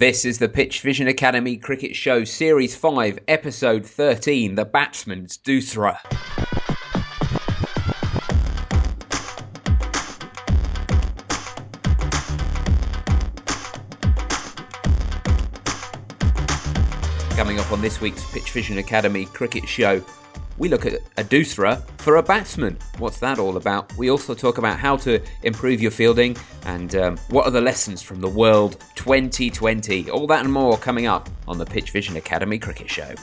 This is the Pitch Vision Academy Cricket Show, Series 5, Episode 13, The Batsman's Doosra. Coming up on this week's Pitch Vision Academy Cricket Show, we look at a doosra for a batsman. What's that all about? We also talk about how to improve your fielding and what are the lessons from the World 2020. All that and more coming up on the Pitch Vision Academy Cricket Show.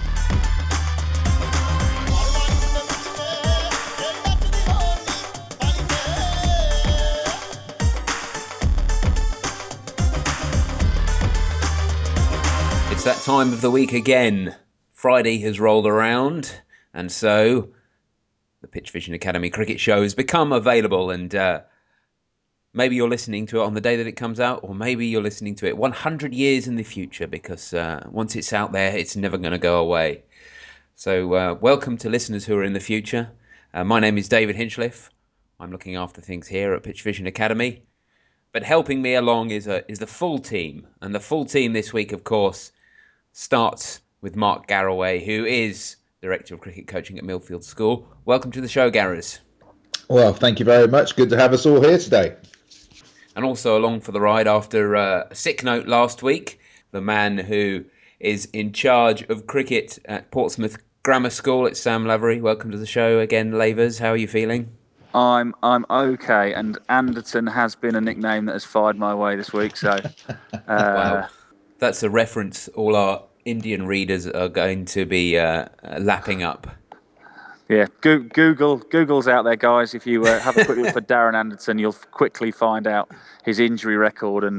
It's that time of the week again. Friday has rolled around, and so the Pitch Vision Academy Cricket Show has become available, and maybe you're listening to it on the day that it comes out, or maybe you're listening to it 100 years in the future, because once it's out there, it's never going to go away. So welcome to listeners who are in the future. My name is David Hinchliffe. I'm looking after things here at Pitch Vision Academy. But helping me along is the full team. And the full team this week, of course, starts with Mark Garraway, who is Director of Cricket Coaching at Millfield School. Welcome to the show, Garras. Well, thank you very much. Good to have us all here today. And also along for the ride after a sick note last week, the man who is in charge of cricket at Portsmouth Grammar School. It's Sam Lavery. Welcome to the show again, Lavers. How are you feeling? I'm okay, and Anderton has been a nickname that has fired my way this week. So, Wow, that's a reference all our Indian readers are going to be lapping up. Yeah, Google's out there, guys. If you have a quick look for Darren Anderton, you'll quickly find out his injury record and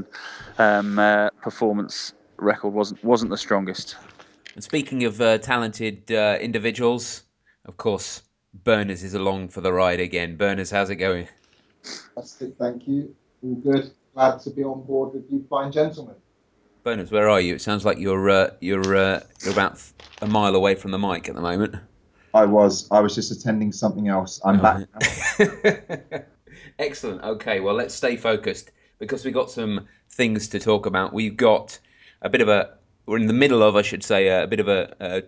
performance record wasn't the strongest. And speaking of talented individuals, of course, Berners is along for the ride again. Berners, how's it going? Fantastic, thank you. All good. Glad to be on board with you fine gentlemen. Berners, where are you? It sounds like you're about a mile away from the mic at the moment. I was just attending something else. I'm back now. Excellent. Okay, well, let's stay focused because we've got some things to talk about. We're in the middle of, I should say, a bit of a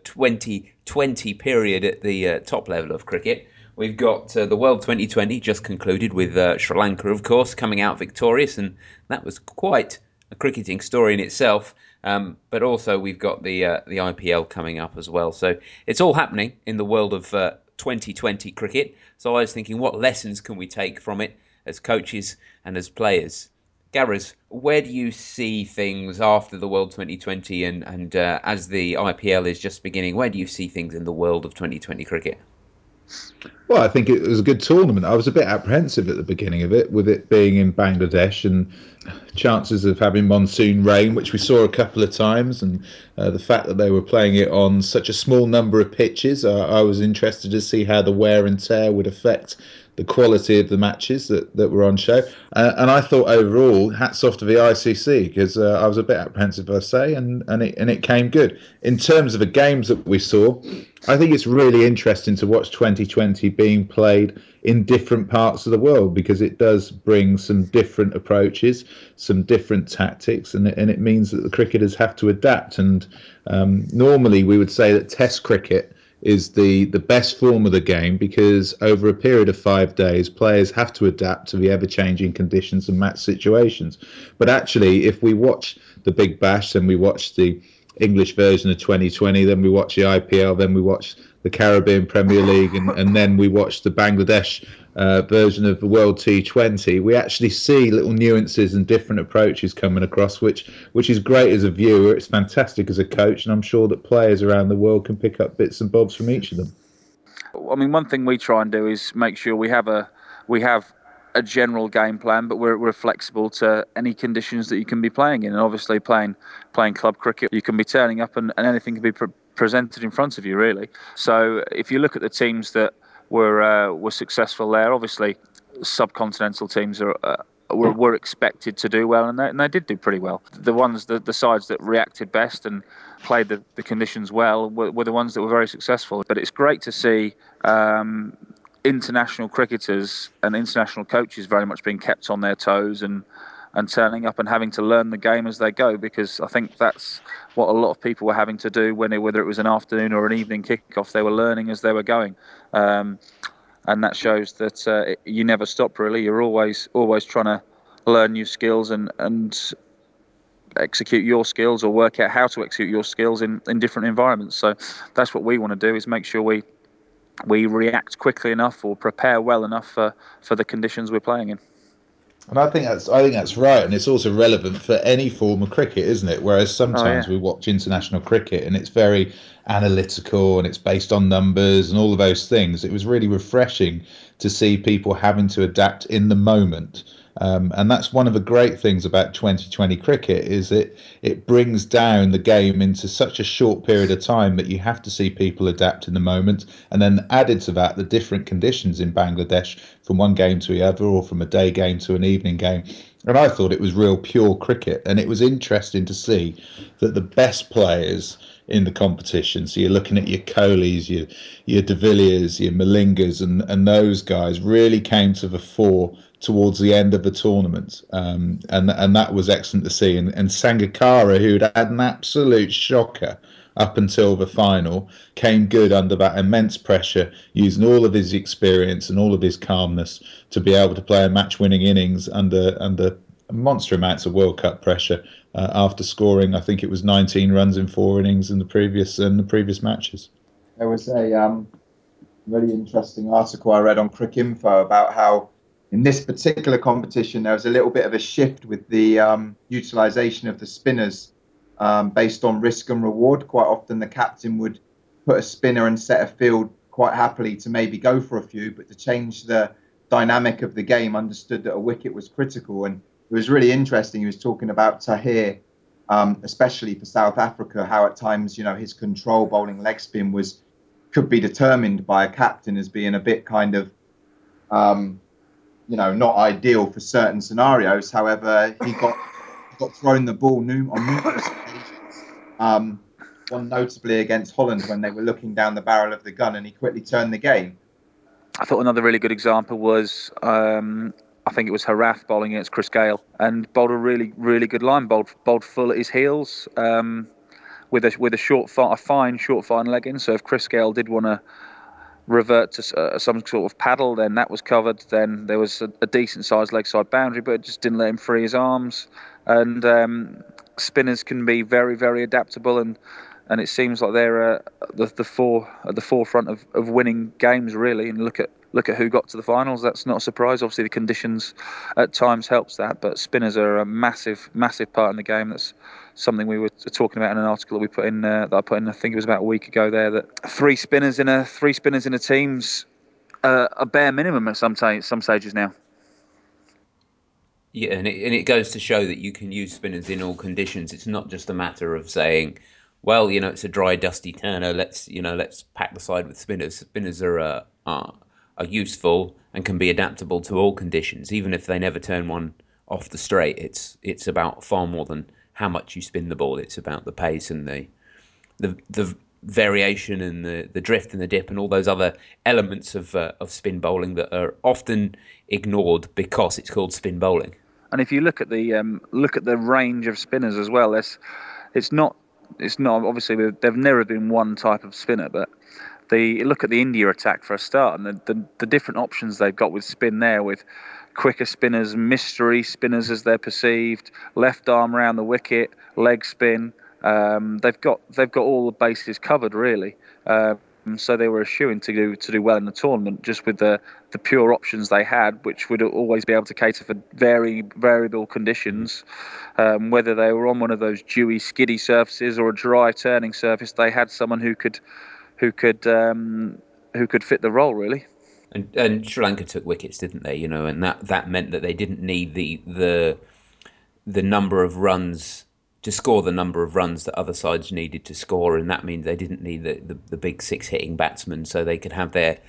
2020 period at the top level of cricket. We've got the World 2020 just concluded with Sri Lanka, of course, coming out victorious, and that was quite a cricketing story in itself. But also we've got the IPL coming up as well. So it's all happening in the world of 2020 cricket. So I was thinking, what lessons can we take from it as coaches and as players? Garras, where do you see things after the World 2020 and as the IPL is just beginning? Where do you see things in the world of 2020 cricket? Well, I think it was a good tournament. I was a bit apprehensive at the beginning of it, with it being in Bangladesh and chances of having monsoon rain, which we saw a couple of times, and the fact that they were playing it on such a small number of pitches. I was interested to see how the wear and tear would affect the quality of the matches that were on show. And I thought overall, hats off to the ICC, because I was a bit apprehensive, I say, and it came good. In terms of the games that we saw, I think it's really interesting to watch 2020 being played in different parts of the world, because it does bring some different approaches, some different tactics, and it means that the cricketers have to adapt. And normally we would say that Test cricket is the best form of the game, because over a period of 5 days, players have to adapt to the ever-changing conditions and match situations. But actually, if we watch the Big Bash, then we watch the English version of 2020, then we watch the IPL, then we watch the Caribbean Premier League, and then we watch the Bangladesh version of the World T20, we actually see little nuances and different approaches coming across, which is great as a viewer. It's fantastic as a coach, and I'm sure that players around the world can pick up bits and bobs from each of them. I mean, one thing we try and do is make sure we have a general game plan, but we're flexible to any conditions that you can be playing in. And obviously, playing club cricket, you can be turning up and anything can be presented in front of you, really. So if you look at the teams that were successful there, obviously subcontinental teams were expected to do well, and they did do pretty well. The sides that reacted best and played the conditions well were the ones that were very successful. But it's great to see international cricketers and international coaches very much being kept on their toes and and turning up and having to learn the game as they go, because I think that's what a lot of people were having to do whether it was an afternoon or an evening kickoff. They were learning as they were going. And that shows that you never stop, really. You're always trying to learn new skills and execute your skills, or work out how to execute your skills in different environments. So that's what we want to do, is make sure we react quickly enough or prepare well enough for the conditions we're playing in. And I think that's right, and it's also relevant for any form of cricket, isn't it? Whereas sometimes we watch international cricket and it's very analytical and it's based on numbers and all of those things. It was really refreshing to see people having to adapt in the moment. And that's one of the great things about 2020 cricket, is it brings down the game into such a short period of time that you have to see people adapt in the moment. And then added to that, the different conditions in Bangladesh from one game to the other, or from a day game to an evening game. And I thought it was real pure cricket. And it was interesting to see that the best players in the competition, so you're looking at your Kohlis, your De Villiers, your Malingas, and those guys really came to the fore towards the end of the tournament, and that was excellent to see. And Sangakkara, who'd had an absolute shocker up until the final, came good under that immense pressure, using all of his experience and all of his calmness to be able to play a match-winning innings under monster amounts of World Cup pressure, after scoring, I think it was 19 runs in 4 innings in the previous matches. There was a really interesting article I read on Cricinfo about how in this particular competition there was a little bit of a shift with the utilisation of the spinners, based on risk and reward. Quite often the captain would put a spinner and set a field quite happily to maybe go for a few, but to change the dynamic of the game, understood that a wicket was critical. And it was really interesting. He was talking about Tahir, especially for South Africa, how at times, his control bowling leg spin could be determined by a captain as being a bit kind of, not ideal for certain scenarios. However, he got thrown the ball on numerous occasions. One notably against Holland, when they were looking down the barrel of the gun, and he quickly turned the game. I thought another really good example was, I think it was Harath bowling against Chris Gayle, and bowled a really, really good line, bowled full at his heels, with a fine short leg in. So if Chris Gayle did want to revert to some sort of paddle, then that was covered. Then there was a decent sized leg side boundary, but it just didn't let him free his arms. And spinners can be very, very adaptable, and it seems like they're at the forefront of winning games, really. And look at who got to the finals. That's not a surprise. Obviously, the conditions at times helps that, but spinners are a massive part in the game. That's something we were talking about in an article that we put in, that I put in, I think it was about a week ago there, that three spinners in a team's a bare minimum at some stages now. Yeah, and it goes to show that you can use spinners in all conditions. It's not just a matter of saying, well, it's a dry, dusty turner. Let's pack the side with spinners. Spinners are useful and can be adaptable to all conditions, even if they never turn one off the straight. It's about far more than how much you spin the ball. It's about the pace and the variation and the drift and the dip and all those other elements of spin bowling that are often ignored because it's called spin bowling. And if you look at the range of spinners as well, it's not obviously there've never been one type of spinner, but look at the India attack for a start, and the different options they've got with spin there, with quicker spinners, mystery spinners as they're perceived, left arm round the wicket, leg spin. They've got all the bases covered, really. So they were a shoo-in to do well in the tournament, just with the pure options they had, which would always be able to cater for variable conditions. Whether they were on one of those dewy, skiddy surfaces or a dry turning surface, they had someone who could fit the role, really. And Sri Lanka took wickets, didn't they? And that meant that they didn't need the number of runs to score the number of runs that other sides needed to score, and that means they didn't need the big six hitting batsmen, so they could have their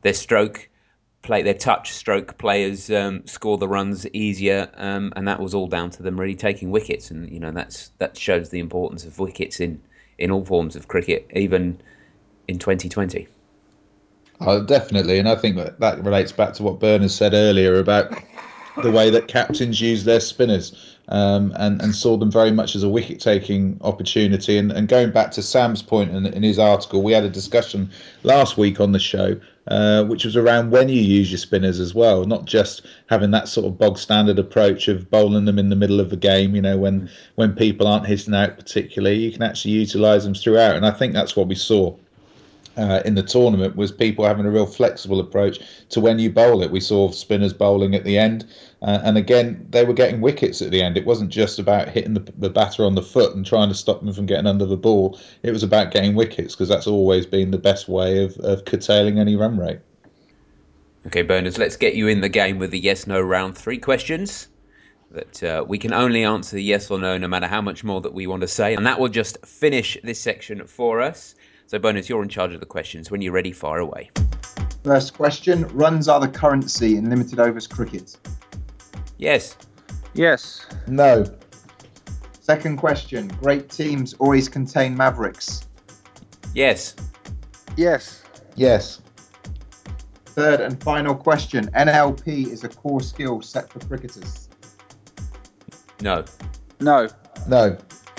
touch stroke players score the runs easier, and that was all down to them really taking wickets. And that shows the importance of wickets in all forms of cricket, even in 2020. Oh, definitely, and I think that relates back to what Bernard said earlier about the way that captains use their spinners, and saw them very much as a wicket-taking opportunity. And going back to Sam's point in his article, we had a discussion last week on the show, which was around when you use your spinners as well, not just having that sort of bog standard approach of bowling them in the middle of the game, when people aren't hitting out particularly. You can actually utilise them throughout, and I think that's what we saw in the tournament, was people having a real flexible approach to when you bowl it. We saw spinners bowling at the end, and again, they were getting wickets at the end. It wasn't just about hitting the batter on the foot and trying to stop them from getting under the ball. It was about getting wickets, because that's always been the best way of curtailing any run rate. Okay, Berners, let's get you in the game with the yes-no round 3 questions that we can only answer yes or no matter how much more that we want to say. And that will just finish this section for us. So, Berners, you're in charge of the questions. When you're ready, fire away. First question, runs are the currency in limited overs cricket. Yes. Yes. No. Second question, great teams always contain mavericks. Yes. Yes. Yes. Third and final question, NLP is a core skill set for cricketers. No. No. No.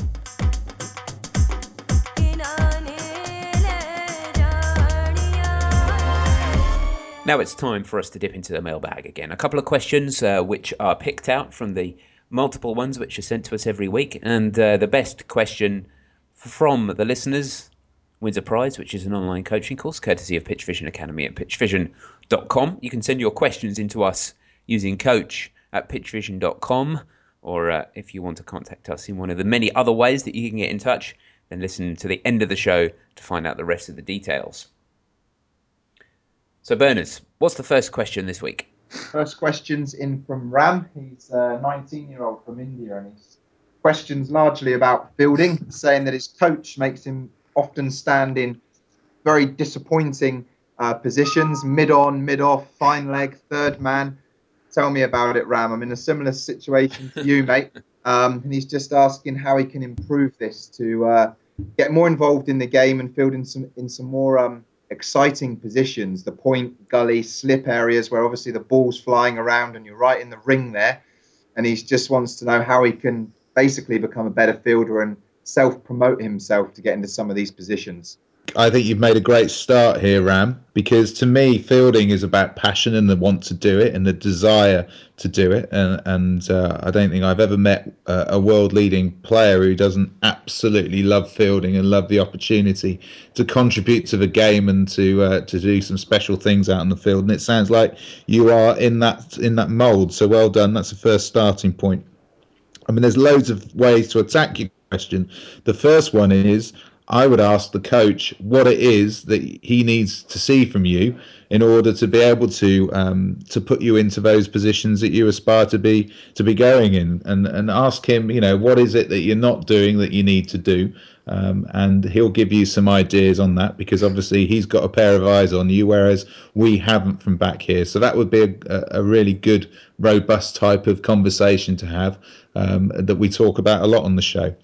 Now it's time for us to dip into the mailbag again. A couple of questions which are picked out from the multiple ones which are sent to us every week. And the best question from the listeners wins a prize, which is an online coaching course courtesy of Pitch Vision Academy at pitchvision.com. You can send your questions into us using coach@pitchvision.com, or if you want to contact us in one of the many other ways that you can get in touch, then listen to the end of the show to find out the rest of the details. So, Berners, what's the first question this week? First question's in from Ram. He's a 19-year-old from India, and his question's largely about fielding, saying that his coach makes him often stand in very disappointing positions, mid-on, mid-off, fine leg, third man. Tell me about it, Ram. I'm in a similar situation to you, mate. And he's just asking how he can improve this to get more involved in the game and field in some more exciting positions, the point, gully, slip areas where obviously the ball's flying around and you're right in the ring there. And he just wants to know how he can basically become a better fielder and self-promote himself to get into some of these positions. I think you've made a great start here, Ram, because to me, fielding is about passion and the want to do it and the desire to do it. And I don't think I've ever met a world-leading player who doesn't absolutely love fielding and love the opportunity to contribute to the game and to do some special things out in the field. And it sounds like you are in that mould. So well done. That's the first starting point. I mean, there's loads of ways to attack your question. The first one is, I would ask the coach what it is that he needs to see from you in order to be able to put you into those positions that you aspire to be going in, and ask him, what is it that you're not doing that you need to do, and he'll give you some ideas on that, because obviously he's got a pair of eyes on you, whereas we haven't from back here. So that would be a really good, robust type of conversation to have, that we talk about a lot on the show.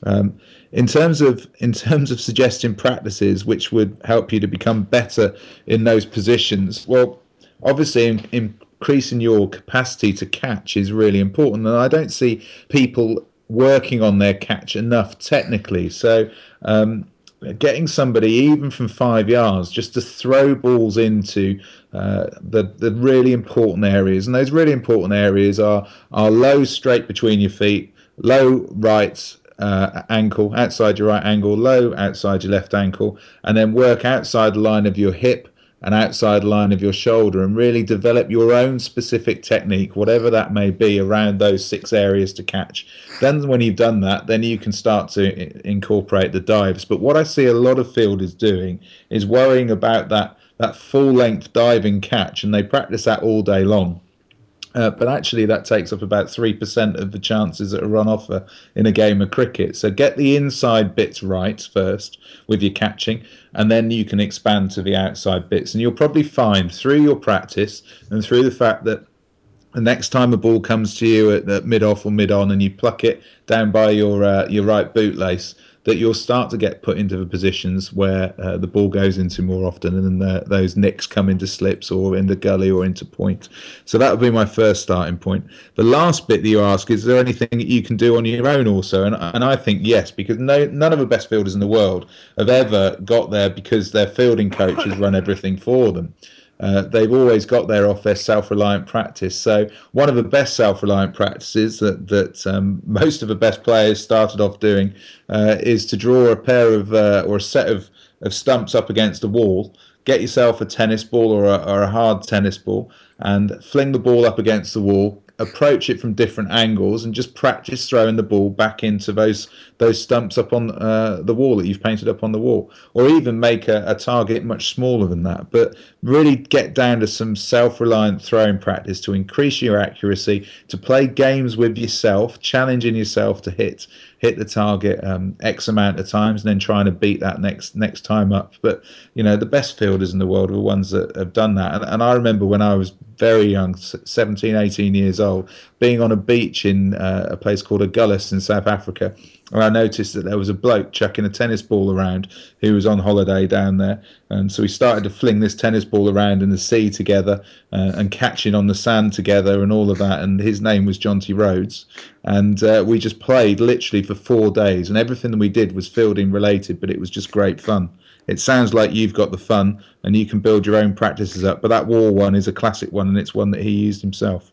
In terms of suggesting practices which would help you to become better in those positions, well, obviously increasing your capacity to catch is really important, and I don't see people working on their catch enough technically. So getting somebody even from 5 yards just to throw balls into the really important areas, and those really important areas are low straight between your feet, low right ankle, outside your right ankle, low outside your left ankle, and then work outside the line of your hip and outside the line of your shoulder, and really develop your own specific technique, whatever that may be, around those 6 areas to catch. Then when you've done that, then you can start to incorporate the dives. But what I see a lot of fielders doing is worrying about that full length diving catch, and they practice that all day long. But actually that takes up about 3% of the chances that are on offer in a game of cricket. So get the inside bits right first with your catching, and then you can expand to the outside bits. And you'll probably find through your practice and through the fact that The next time a ball comes to you at mid off or mid on, and you pluck it down by your right bootlace, that you'll start to get put into the positions where the ball goes into more often, and then those nicks come into slips or into gully or into point. So that would be my first starting point. The last bit that you ask, is there anything that you can do on your own also? And I think yes, because none of the best fielders in the world have ever got there because their fielding coaches run everything for them. They've always got there off their self-reliant practice. So one of the best self-reliant practices that most of the best players started off doing is to draw a pair of or a set of stumps up against a wall. Get yourself a tennis ball or a hard tennis ball and fling the ball up against the wall. Approach it from different angles and just practice throwing the ball back into those stumps up on the wall that you've painted up on the wall, or even make a target much smaller than that. But really get down to some self-reliant throwing practice to increase your accuracy, to play games with yourself, challenging yourself to hit the target X amount of times, and then trying to beat that next time up. But the best fielders in the world are the ones that have done that. And I remember when I was very young, 17, 18 years old, being on a beach in a place called Agulhas in South Africa, and I noticed that there was a bloke chucking a tennis ball around who was on holiday down there. And so we started to fling this tennis ball around in the sea together and catching on the sand together and all of that. And his name was Jonty Rhodes. And we just played literally for 4 days. And everything that we did was fielding related, but it was just great fun. It sounds like you've got the fun and you can build your own practices up. But that war one is a classic one, and it's one that he used himself.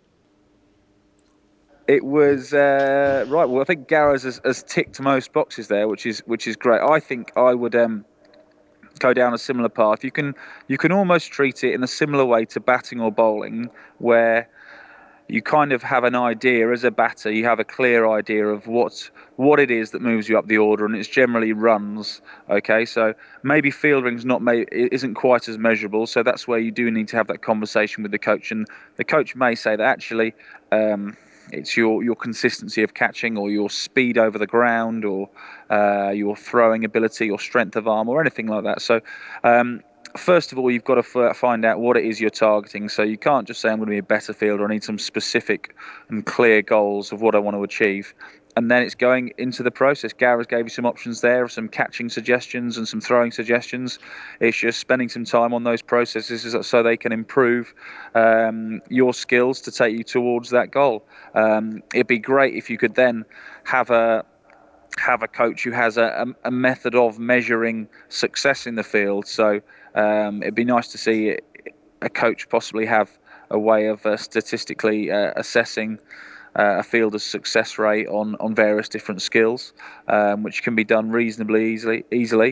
It was right. Well, I think Gareth has ticked most boxes there, which is great. I think I would go down a similar path. You can almost treat it in a similar way to batting or bowling, where you kind of have an idea as a batter. You have a clear idea of what it is that moves you up the order, and it's generally runs. Okay, so maybe fielding's isn't quite as measurable. So that's where you do need to have that conversation with the coach, and the coach may say that actually. It's your consistency of catching, or your speed over the ground, or your throwing ability, or strength of arm, or anything like that. So first of all, you've got to find out what it is you're targeting. So you can't just say, I'm going to be a better fielder. I need some specific and clear goals of what I want to achieve. And then it's going into the process. Gareth gave you some options there, some catching suggestions and some throwing suggestions. It's just spending some time on those processes so they can improve your skills to take you towards that goal. It'd be great if you could then have a coach who has a method of measuring success in the field. So it'd be nice to see a coach possibly have a way of statistically assessing a fielder's success rate on various different skills, which can be done reasonably easily.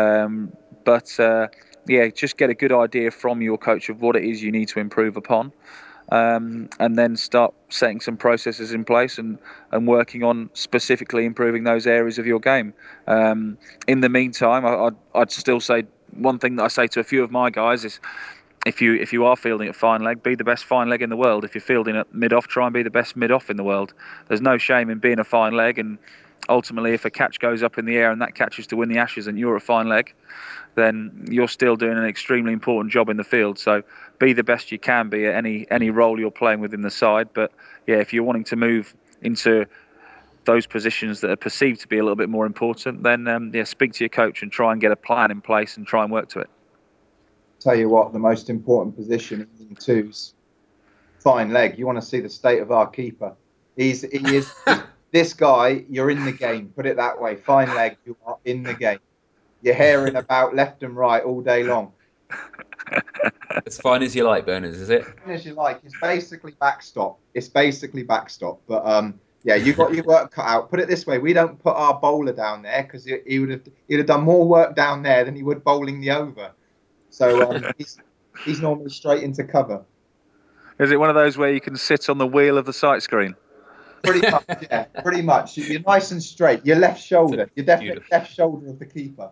But just get a good idea from your coach of what it is you need to improve upon. And then start setting some processes in place and working on specifically improving those areas of your game. In the meantime, I'd still say one thing that I say to a few of my guys is, if you are fielding at fine leg, be the best fine leg in the world. If you're fielding at mid off, try and be the best mid off in the world. There's no shame in being a fine leg, and ultimately, if a catch goes up in the air and that catch is to win the Ashes and you're a fine leg, then you're still doing an extremely important job in the field. So be the best you can be at any role you're playing within the side. But yeah, if you're wanting to move into those positions that are perceived to be a little bit more important, then speak to your coach and try and get a plan in place and try and work to it. Tell you what, the most important position in two's fine leg. You want to see the state of our keeper. He is this guy. You're in the game. Put it that way. Fine leg. You are in the game. You're herring about left and right all day long. As fine as you like, Berners, is it? As you like. It's basically backstop. But yeah, you got your work cut out. Put it this way: we don't put our bowler down there because he'd have done more work down there than he would bowling the over. So he's normally straight into cover. Is it one of those where you can sit on the wheel of the sight screen? Pretty much, yeah. Pretty much. You're nice and straight. Your left shoulder. You're definitely left shoulder of the keeper.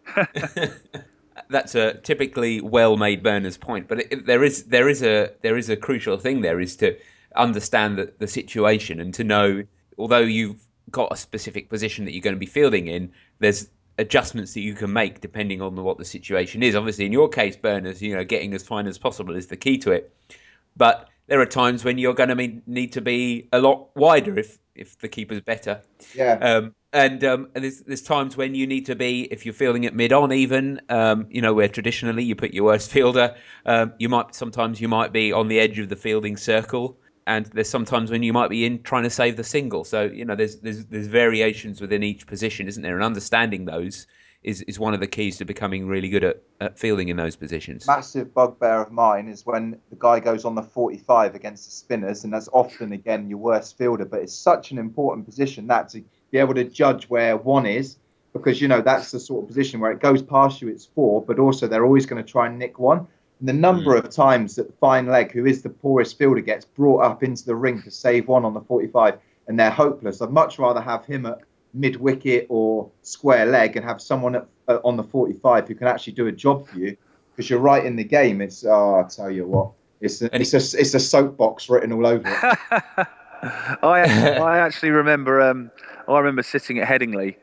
That's a typically well-made Berners point, but there is a crucial thing there, is to understand the situation and to know, although you've got a specific position that you're going to be fielding in, there's adjustments that you can make depending on what the situation is. Obviously, in your case, Berners, getting as fine as possible is the key to it. But there are times when you're going to need to be a lot wider if the keeper's better. Yeah. And there's times when you need to be, if you're fielding it mid-on even, where traditionally you put your worst fielder, sometimes you might be on the edge of the fielding circle, and there's sometimes when you might be in trying to save the single. So, there's variations within each position, isn't there? And understanding those is one of the keys to becoming really good at fielding in those positions. Massive bugbear of mine is when the guy goes on the 45 against the spinners, and that's often, again, your worst fielder. But it's such an important position that to be able to judge where one is, because, that's the sort of position where it goes past you, it's four, but also they're always going to try and nick one. And the number of times that Fine Leg, who is the poorest fielder, gets brought up into the ring to save one on the 45, and they're hopeless. I'd much rather have him at mid wicket or square leg and have someone on the 45 who can actually do a job for you, because you're right in the game. I'll tell you what, it's a soapbox written all over it. I actually remember. I remember sitting at Headingley,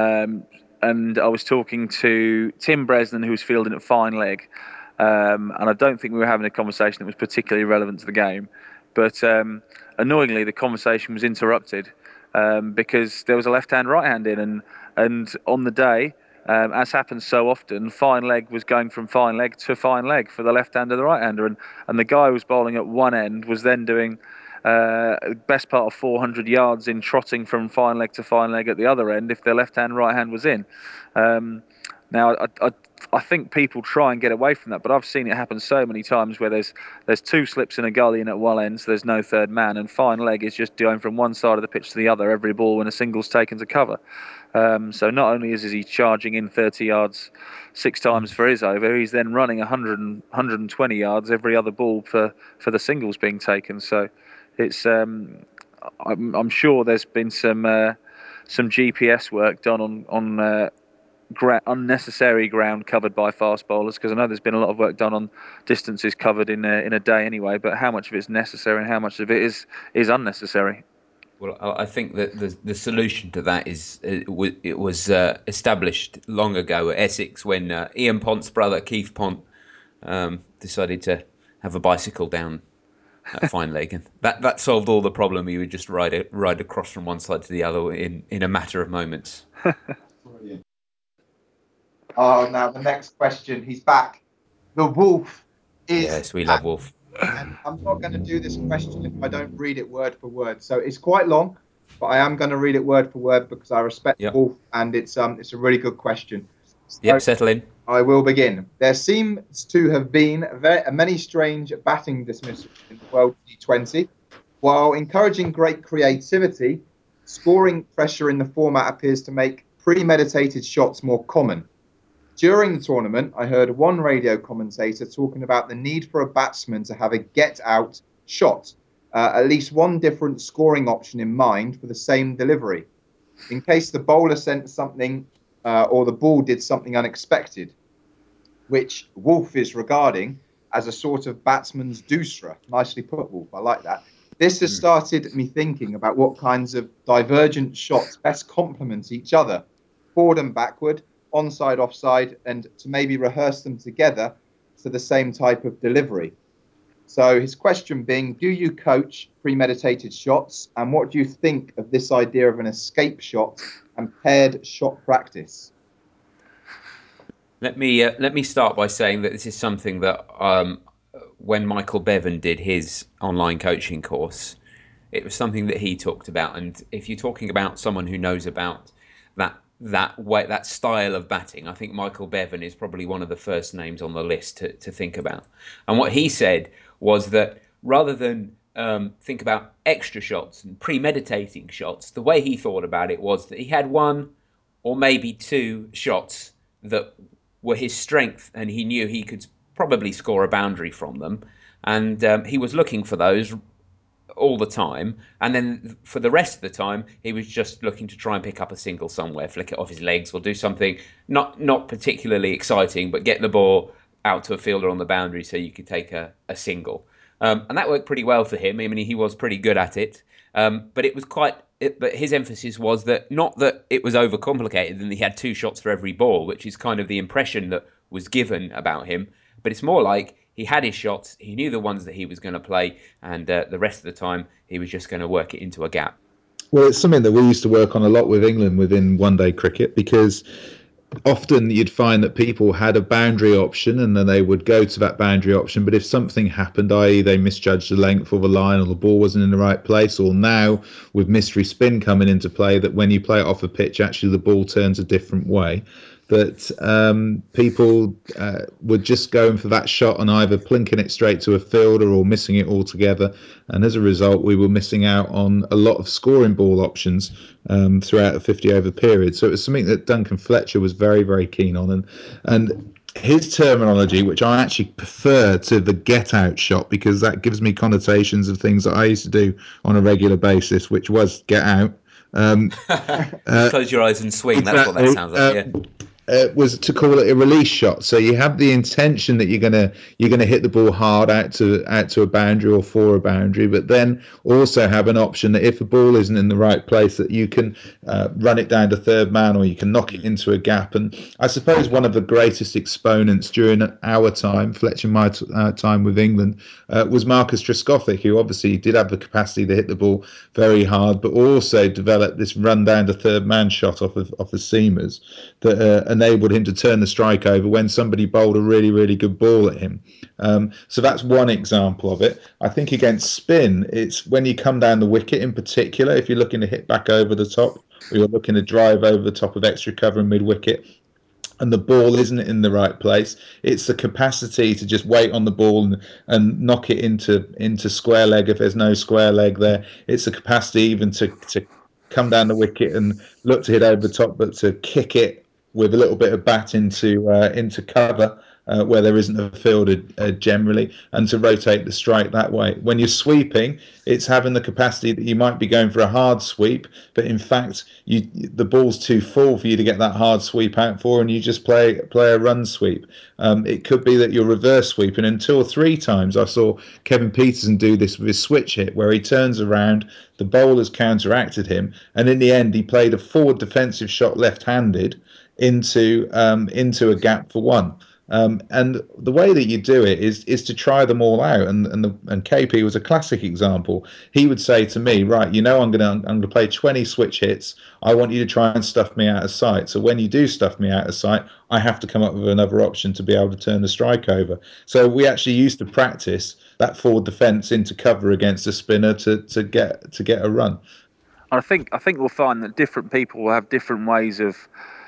and I was talking to Tim Bresnan, who was fielding at Fine Leg, and I don't think we were having a conversation that was particularly relevant to the game. But annoyingly, the conversation was interrupted because there was a left-hand, right-hand in, and on the day, as happens so often, Fine Leg was going from Fine Leg to Fine Leg for the left-hander, the right-hander, and the guy who was bowling at one end was then doing best part of 400 yards in trotting from Fine Leg to Fine Leg at the other end if their left-hand, right-hand was in. Now, I think people try and get away from that, but I've seen it happen so many times where there's two slips in a gully and at one end, so there's no third man, and Fine Leg is just going from one side of the pitch to the other every ball when a single's taken to cover. So not only is he charging in 30 yards 6 times for his over, he's then running 120 yards every other ball for the singles being taken. So it's I'm sure there's been some GPS work done on unnecessary ground covered by fast bowlers, because I know there's been a lot of work done on distances covered in a day anyway. But how much of it's necessary and how much of it is unnecessary? Well, I think that the solution to that is it was established long ago at Essex when Ian Pont's brother Keith Pont decided to have a bicycle down at Fine Leg, and that solved all the problem. He would just ride across from one side to the other in a matter of moments. Brilliant. Oh, now the next question. He's back. The Wolf is Yes, we back. love Wolf. And I'm not going to do this question if I don't read it word for word. So it's quite long, but I am going to read it word for word because I respect Yep. Wolf, and it's a really good question. Yep, So settle in. I will begin. There seems to have been many strange batting dismissals in the World T20. While encouraging great creativity, scoring pressure in the format appears to make premeditated shots more common. During the tournament, I heard one radio commentator talking about the need for a batsman to have a get out shot, at least one different scoring option in mind for the same delivery, in case the bowler sent something or the ball did something unexpected, which Wolf is regarding as a sort of batsman's doosra. Nicely put, Wolf. I like that. This has started me thinking about what kinds of divergent shots best complement each other, forward and backward, onside, offside, and to maybe rehearse them together to the same type of delivery. So his question being, do you coach premeditated shots? And what do you think of this idea of an escape shot and paired shot practice? Let me start by saying that this is something that when Michael Bevan did his online coaching course, it was something that he talked about. And if you're talking about someone who knows about that style of batting, I think Michael Bevan is probably one of the first names on the list to think about. And what he said was that rather than think about extra shots and premeditating shots, the way he thought about it was that he had one or maybe two shots that were his strength, and he knew he could probably score a boundary from them. And he was looking for those all the time. And then for the rest of the time, he was just looking to try and pick up a single somewhere, flick it off his legs, or do something not particularly exciting, but get the ball out to a fielder on the boundary so you could take a single. And that worked pretty well for him. I mean, he was pretty good at it. But it was but his emphasis was that not that it was overcomplicated and he had two shots for every ball, which is kind of the impression that was given about him. But it's more like he had his shots, he knew the ones that he was going to play, and the rest of the time he was just going to work it into a gap. Well, it's something that we used to work on a lot with England within one-day cricket, because often you'd find that people had a boundary option and then they would go to that boundary option. But if something happened, i.e., they misjudged the length of a line or the ball wasn't in the right place, or now with mystery spin coming into play, that when you play it off a pitch, actually the ball turns a different way, that people were just going for that shot and either plinking it straight to a fielder or missing it altogether. And as a result, we were missing out on a lot of scoring ball options throughout a 50-over period. So it was something that Duncan Fletcher was very, very keen on. And his terminology, which I actually prefer to the get-out shot, because that gives me connotations of things that I used to do on a regular basis, which was get out. Close your eyes and swing. That's what that sounds like. Yeah. Was to call it a release shot. So you have the intention that you're gonna hit the ball hard out to a boundary or for a boundary, but then also have an option that if the ball isn't in the right place, that you can run it down to third man, or you can knock it into a gap. And I suppose one of the greatest exponents during our time, Fletcher and my time with England, was Marcus Trescothick, who obviously did have the capacity to hit the ball very hard, but also developed this run down to third man shot off the seamers that enabled him to turn the strike over when somebody bowled a really, really good ball at him. So that's one example of it. I think against spin, it's when you come down the wicket in particular, if you're looking to hit back over the top, or you're looking to drive over the top of extra cover and mid wicket, and the ball isn't in the right place, it's the capacity to just wait on the ball and knock it into square leg if there's no square leg there. It's the capacity even to come down the wicket and look to hit over the top, but to kick it with a little bit of bat into cover where there isn't a fielder generally, and to rotate the strike that way. When you're sweeping, it's having the capacity that you might be going for a hard sweep, but in fact, the ball's too full for you to get that hard sweep out for, and you just play a run sweep. It could be that you're reverse sweeping, and 2 or 3 times I saw Kevin Peterson do this with his switch hit, where he turns around, the bowler's counteracted him, and in the end, he played a forward defensive shot left-handed into a gap for one. And the way that you do it is to try them all out. And KP was a classic example. He would say to me, right, I'm gonna play 20 switch hits. I want you to try and stuff me out of sight. So when you do stuff me out of sight, I have to come up with another option to be able to turn the strike over. So we actually used to practice that forward defence into cover against a spinner to get a run. I think we'll find that different people will have different ways of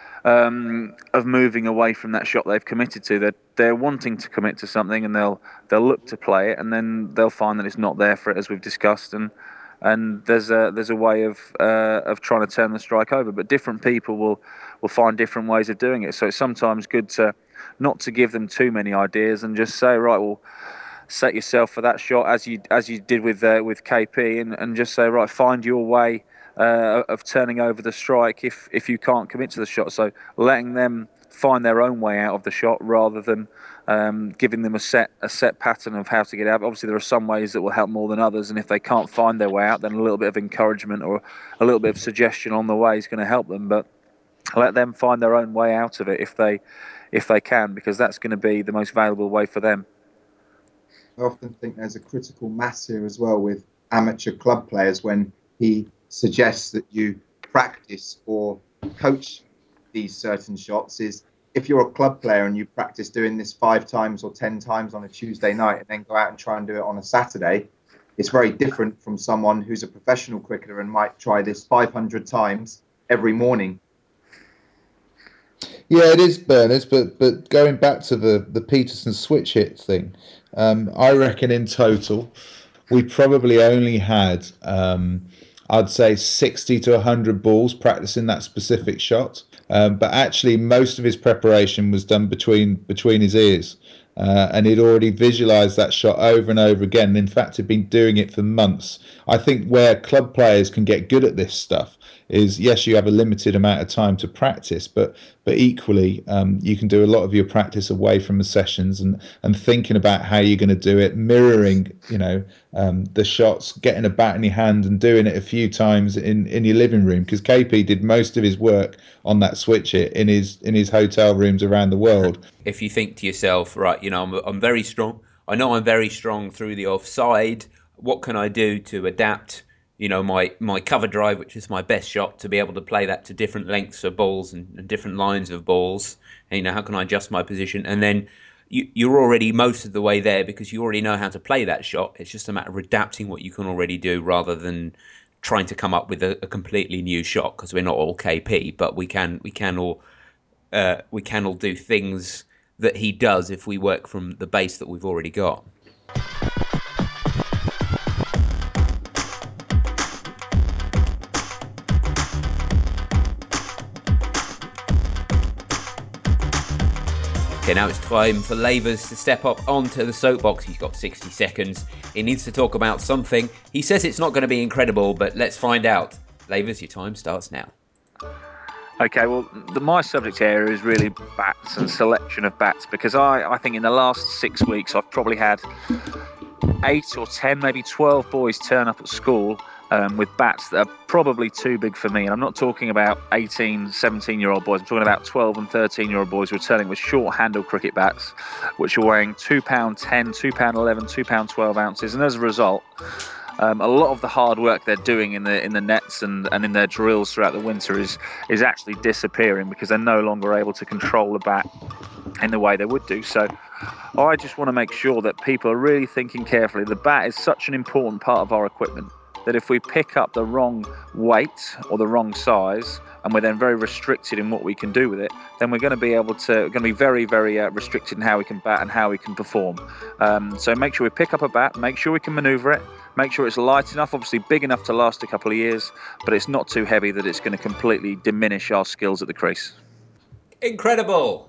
moving away from that shot they've committed to. They're wanting to commit to something, and they'll look to play it, and then they'll find that it's not there for it, as we've discussed, and there's a way of trying to turn the strike over. But different people will find different ways of doing it. So it's sometimes good to not to give them too many ideas and just say, right, well, set yourself for that shot as you did with KP, and just say, right, find your way of turning over the strike if you can't commit to the shot. So letting them find their own way out of the shot rather than giving them a set pattern of how to get out. Obviously, there are some ways that will help more than others, and if they can't find their way out, then a little bit of encouragement or a little bit of suggestion on the way is going to help them. But let them find their own way out of it if they can, because that's going to be the most valuable way for them. I often think there's a critical mass here as well with amateur club players when he suggests that you practice or coach these certain shots. Is if you're a club player and you practice doing this 5 times or 10 times on a Tuesday night and then go out and try and do it on a Saturday, it's very different from someone who's a professional cricketer and might try this 500 times every morning. Yeah, it is, Berners, but going back to the Peterson switch hit thing, I reckon in total we probably only had, I'd say, 60 to 100 balls practicing that specific shot. But actually, most of his preparation was done between his ears. And he'd already visualised that shot over and over again. And in fact, had been doing it for months. I think where club players can get good at this stuff is, yes, you have a limited amount of time to practice, but equally, you can do a lot of your practice away from the sessions and thinking about how you're going to do it, mirroring, the shots, getting a bat in your hand and doing it a few times in your living room. Because KP did most of his work on that switch hit in his hotel rooms around the world. If you think to yourself, right, I'm very strong I know I'm very strong through the offside. What can I do to adapt, my cover drive, which is my best shot, to be able to play that to different lengths of balls and different lines of balls? And, how can I adjust my position? And then you're already most of the way there because you already know how to play that shot. It's just a matter of adapting what you can already do rather than trying to come up with a completely new shot, because we're not all KP, but we can all do things that he does if we work from the base that we've already got. Okay, now it's time for Lavers to step up onto the soapbox. He's got 60 seconds. He needs to talk about something. He says it's not going to be incredible, but let's find out. Lavers, your time starts now. Okay, well, my subject area is really bats and selection of bats, because I think in the last 6 weeks I've probably had 8 or 10, maybe 12 boys turn up at school with bats that are probably too big for me. And I'm not talking about 18, 17-year-old boys. I'm talking about 12 and 13-year-old boys returning with short-handled cricket bats, which are weighing £2.10, £2.11, £2.12 ounces. And as a result, a lot of the hard work they're doing in the nets and in their drills throughout the winter is actually disappearing, because they're no longer able to control the bat in the way they would do. So I just want to make sure that people are really thinking carefully. The bat is such an important part of our equipment that if we pick up the wrong weight or the wrong size, and we're then very restricted in what we can do with it, then we're going to be very, very restricted in how we can bat and how we can perform. So make sure we pick up a bat, make sure we can manoeuvre it, make sure it's light enough, obviously big enough to last a couple of years, but it's not too heavy that it's going to completely diminish our skills at the crease. Incredible!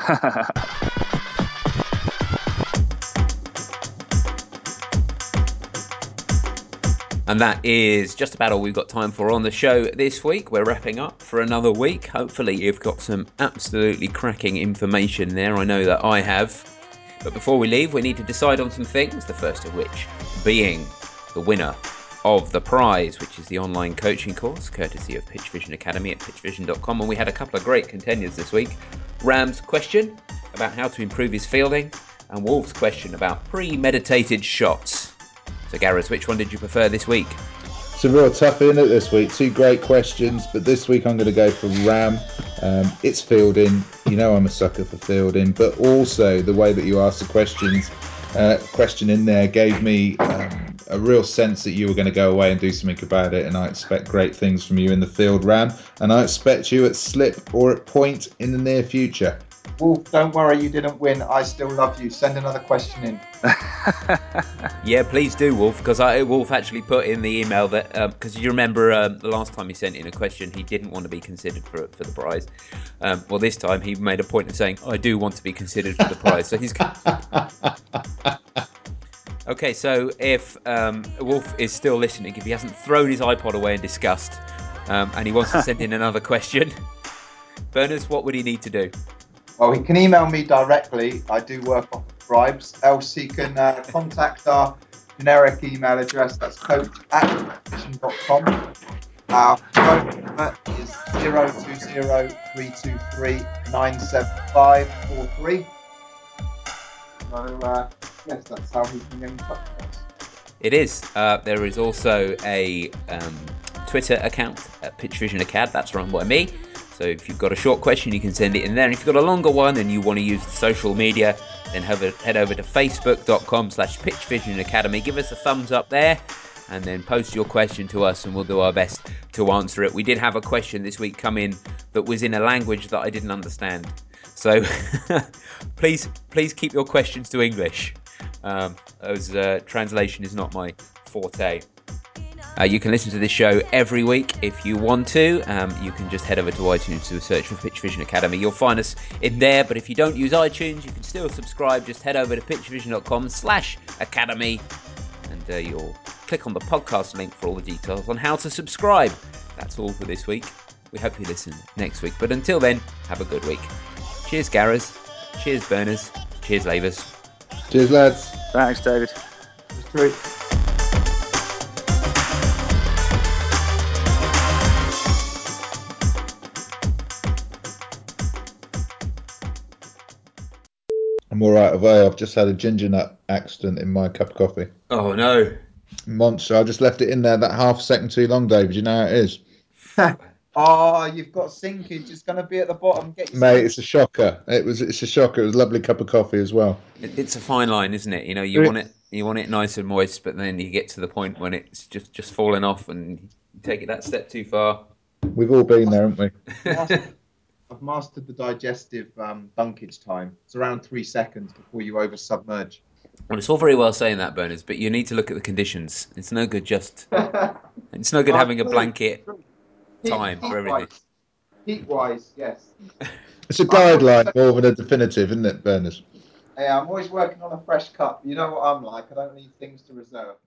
And that is just about all we've got time for on the show this week. We're wrapping up for another week. Hopefully you've got some absolutely cracking information there. I know that I have. But before we leave, we need to decide on some things, the first of which being the winner of the prize, which is the online coaching course, courtesy of Pitch Vision Academy at pitchvision.com. And we had a couple of great contenders this week. Ram's question about how to improve his fielding, and Wolf's question about premeditated shots. So, Gareth, which one did you prefer this week? It's a real tough in it this week. 2 great questions, but this week I'm going to go for Ram. It's fielding. You know I'm a sucker for fielding, but also the way that you asked the question in there gave me a real sense that you were going to go away and do something about it, and I expect great things from you in the field, Ram, and I expect you at slip or at point in the near future. Wolf, don't worry, you didn't win. I still love you. Send another question in. Yeah, please do, Wolf, because Wolf actually put in the email that, because you remember the last time he sent in a question, he didn't want to be considered for the prize. Well, this time he made a point of saying, I do want to be considered for the prize. So he's... Okay, so if Wolf is still listening, if he hasn't thrown his iPod away in disgust, and he wants to send in another question, Berners, what would he need to do? Well, he can email me directly. I do work off of bribes. Else he can contact our generic email address. That's coach@pitchvision.com. Our phone number is 020-323-97543. So, yes, that's how he can get in touch with us. It is. There is also a Twitter account at Pitch Vision Acad. That's run by me. So if you've got a short question, you can send it in there. And if you've got a longer one and you want to use the social media, then head over to facebook.com/Pitch Vision Academy. Give us a thumbs up there and then post your question to us and we'll do our best to answer it. We did have a question this week come in that was in a language that I didn't understand. So please keep your questions to English, as translation is not my forte. You can listen to this show every week if you want to. You can just head over to iTunes to search for Pitch Vision Academy. You'll find us in there, but if you don't use iTunes, you can still subscribe. Just head over to pitchvision.com/academy and you'll click on the podcast link for all the details on how to subscribe. That's all for this week. We hope you listen next week, but until then, have a good week. Cheers, Gareth. Cheers, Berners. Cheers, Lavers. Cheers, lads. Thanks, David. It's true. I'm all right. Although I've just had a ginger nut accident in my cup of coffee. Oh no! Monster! I just left it in there that half second too long, David. You know how it is, Oh, you've got sinkage. It's going to be at the bottom. Get your mate. It's a shocker. It's a shocker. It was a lovely cup of coffee as well. It's a fine line, isn't it? You know, you want it nice and moist, but then you get to the point when it's just falling off, and you take it that step too far. We've all been there, haven't we? I've mastered the digestive dunkage time. It's around 3 seconds before you over submerge. Well, it's all very well saying that, Berners, but you need to look at the conditions. It's no good it's no good having a blanket time for everything. Heat-wise, yes. It's a I'm always, guideline more than a definitive, isn't it, Berners? yeah, I'm always working on a fresh cup. You know what I'm like. I don't need things to reserve.